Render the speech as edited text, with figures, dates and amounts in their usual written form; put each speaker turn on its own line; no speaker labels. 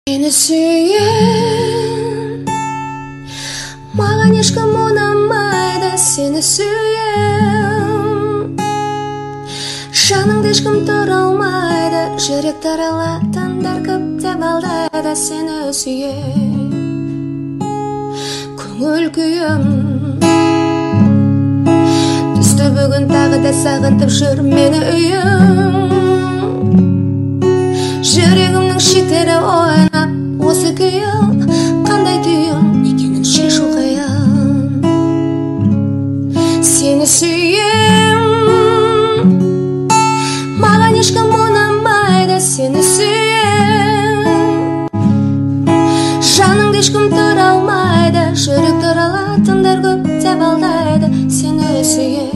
Seni sүйем, маған ешкім ұнамайды, сені сүйем. Жаныңды ешкім тұра алмайды, жүрек таралатындар көп деп алдайды, сені сүйем. Көңіл күйім түсті бүгін тағы да сағынтып жүр мені үйім. Жүрегімнің шеттері ойнап, осы күйім қандай күйім екенін шешу қиын. Сені сүйем, маған ешкім ұнамайды, сені сүйем. Жаныңды ешкім тұра алмайды, жүрек туралатындар көп деп алдайды, сені сүйем.